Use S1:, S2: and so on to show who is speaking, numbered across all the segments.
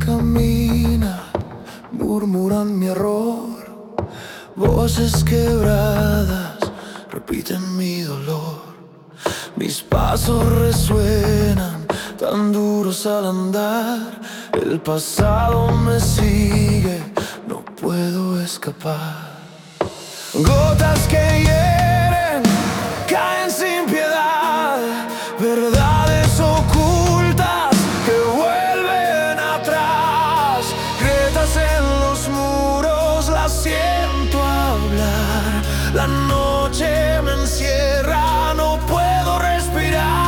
S1: camina, murmuran mi error. Voces quebradas repiten mi dolor. Mis pasos resuenan tan duros al andar. El pasado me sigue, no puedo escapar. Gotas que hieren, caen sin piedad. Verdades ocultas que vuelven atrás. Grietas en los muros, las siento hablar. La noche me encierra, no puedo respirar.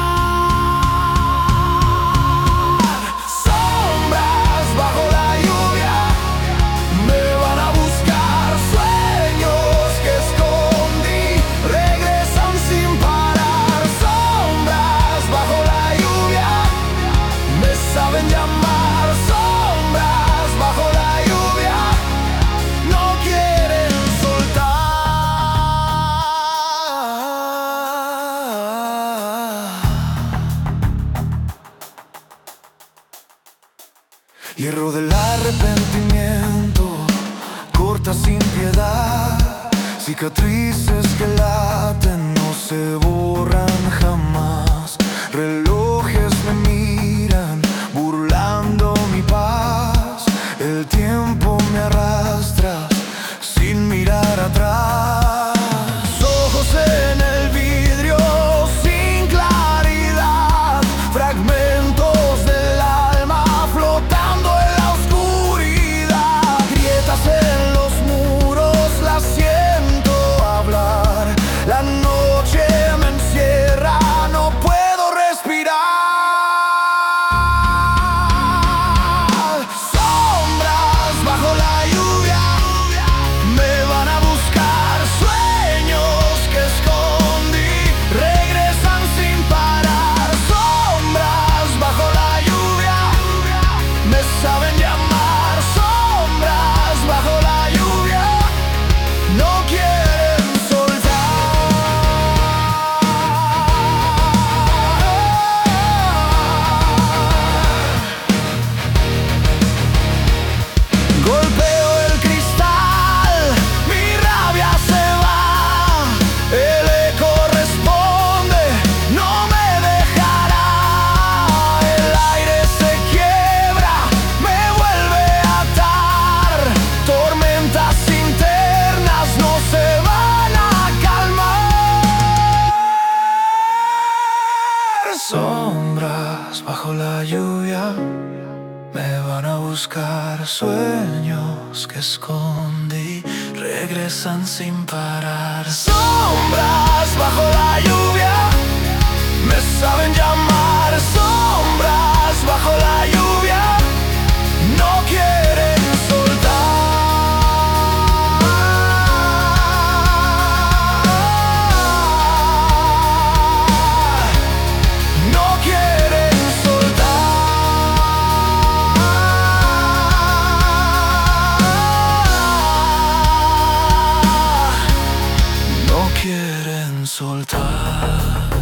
S1: Sombras bajo la lluvia me van a buscar. Sueños que escondí regresan sin parar. Sombras bajo la lluvia me saben llamar. Sombras bajo la lluvia no quieren soltar. Hierro del arrepentimiento corta sin piedad. Cicatrices que laten no se borran jamás. Relojes me miran burlando mi paz. El tiempo me arrastra sin mirar atrás. Ojos en el vidrio sin claridad. Fragmentos del alma flotando en la oscuridad. Grietas en los muros, las siento hablar. La noche me encierra, no puedo respirar. Sombras bajo la lluvia me van a buscar. Sueños que escondí regresan sin parar. Sombras bajo la lluvia me saben llamar. Sombras bajo la lluvia no quieren soltar. Golpeo el cristal, mi rabia se va. El eco responde, no me dejará. El aire se quiebra, me vuelve a atar. Tormentas internas no se van a calmar. Sombras bajo la lluvia me van a buscar. Sueños que escondí regresan sin parar. Sombras bajo la lluvia me saben llamar. Sombras bajo la lluvia no quieren soltar. No quieren soltar. No quieren soltar.